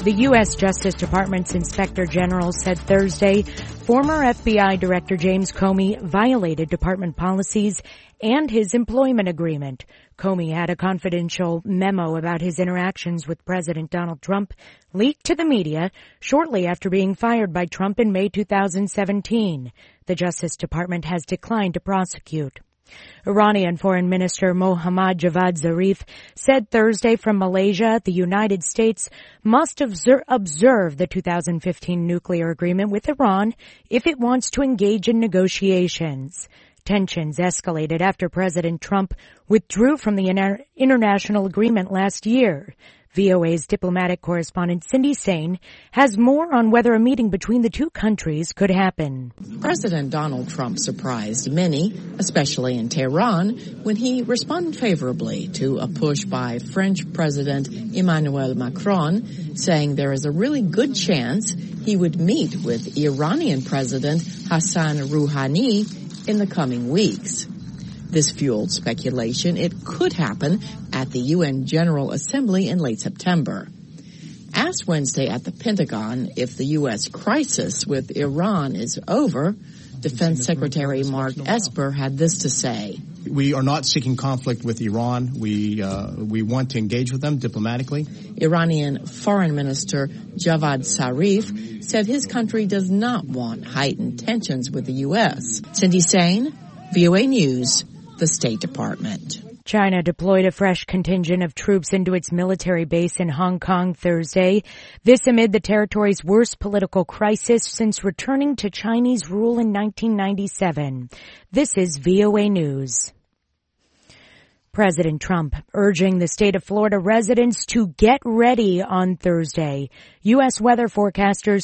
The U.S. Justice Department's Inspector General said Thursday former FBI Director James Comey violated department policies and his employment agreement. Comey had a confidential memo about his interactions with President Donald Trump leaked to the media shortly after being fired by Trump in May 2017. The Justice Department has declined to prosecute. Iranian Foreign Minister Mohammad Javad Zarif said Thursday from Malaysia the United States must observe the 2015 nuclear agreement with Iran if it wants to engage in negotiations. Tensions escalated after President Trump withdrew from the international agreement last year. VOA's diplomatic correspondent Cindy Sain has more on whether a meeting between the two countries could happen. President Donald Trump surprised many, especially in Tehran, when he responded favorably to a push by French President Emmanuel Macron, saying there is a really good chance he would meet with Iranian President Hassan Rouhani in the coming weeks. This fueled speculation it could happen at the UN General Assembly in late September. Asked Wednesday at the Pentagon if the U.S. crisis with Iran is over, Defense Secretary Mark Esper had this to say. We are not seeking conflict with Iran. We want to engage with them diplomatically. Iranian Foreign Minister Javad Zarif said his country does not want heightened tensions with the U.S. Cindy Sain, VOA News, the State Department. China deployed a fresh contingent of troops into its military base in Hong Kong Thursday. This amid the territory's worst political crisis since returning to Chinese rule in 1997. This is VOA News. President Trump urging the state of Florida residents to get ready on Thursday. U.S. weather forecasters